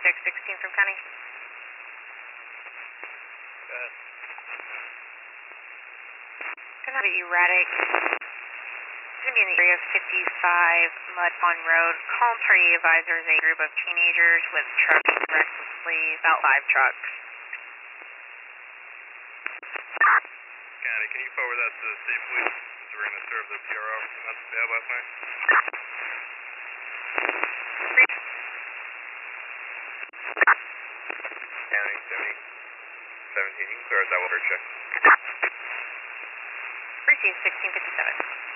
3616 from County. Gonna be erratic. It's gonna be in the area of 55 Mud Pond Road. Calm party advisor is a group of teenagers with trucks recklessly, about 5 trucks. County, can you forward that to the state police? So we're gonna serve the PRO from that they had last night. County 17, you can clear out that water check. Received 1657.